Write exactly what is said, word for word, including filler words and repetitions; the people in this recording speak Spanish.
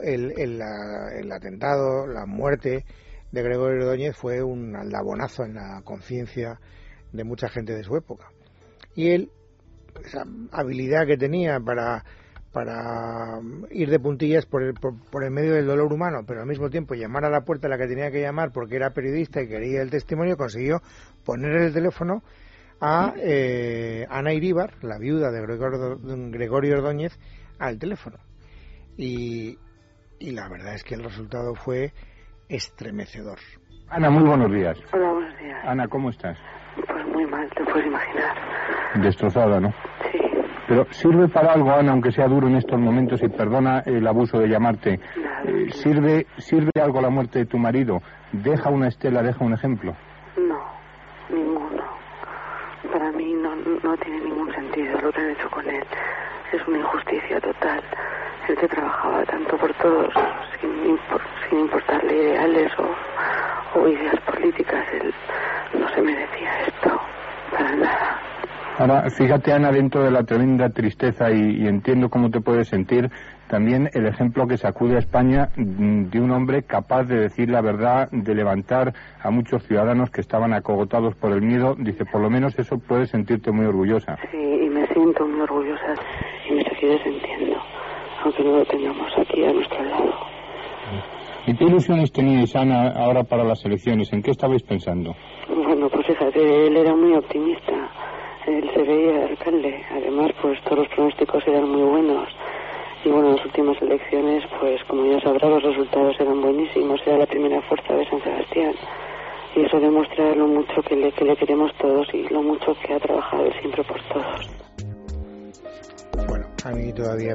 el, el, la, el atentado, la muerte de Gregorio Ordóñez fue un aldabonazo en la conciencia de mucha gente de su época. Y él, esa habilidad que tenía para, para ir de puntillas por el, por, por el medio del dolor humano, pero al mismo tiempo llamar a la puerta a la que tenía que llamar porque era periodista y quería el testimonio, consiguió poner el teléfono a eh, Ana Iríbar, la viuda de Gregorio, Gregorio Ordóñez, al teléfono. Y, y la verdad es que el resultado fue estremecedor. Ana, muy buenos días. Hola, buenos días. Ana, ¿cómo estás? Pues muy mal, te puedes imaginar. Destrozada, ¿no? Sí. Pero ¿sirve para algo, Ana, aunque sea duro en estos momentos, y perdona el abuso de llamarte? Nada, Eh, no. ¿Sirve sirve algo la muerte de tu marido? ¿Deja una estela, deja un ejemplo? No, ninguno. Para mí no, no tiene ningún sentido lo que han hecho con él. Es una injusticia total. El que trabajaba tanto por todos, sin, impor, sin importarle ideales o, o ideas políticas, él no se merecía esto, para nada. Ahora, fíjate, Ana, dentro de la tremenda tristeza, y, y entiendo cómo te puedes sentir, también el ejemplo que sacude a España de un hombre capaz de decir la verdad, de levantar a muchos ciudadanos que estaban acogotados por el miedo. Dice, por lo menos eso puedes sentirte muy orgullosa. Sí, y me siento muy orgullosa y me seguiré sintiendo, aunque no lo tengamos aquí a nuestro lado. ¿Y qué ilusiones teníais, Ana, ahora para las elecciones? ¿En qué estabais pensando? Bueno, pues fíjate, él era muy optimista. Él se veía alcalde. Además, pues todos los pronósticos eran muy buenos. Y bueno, en las últimas elecciones, pues como ya sabrá, los resultados eran buenísimos. Era la primera fuerza de San Sebastián. Y eso demuestra lo mucho que le, que le queremos todos y lo mucho que ha trabajado él siempre por todos. Bueno, a mí todavía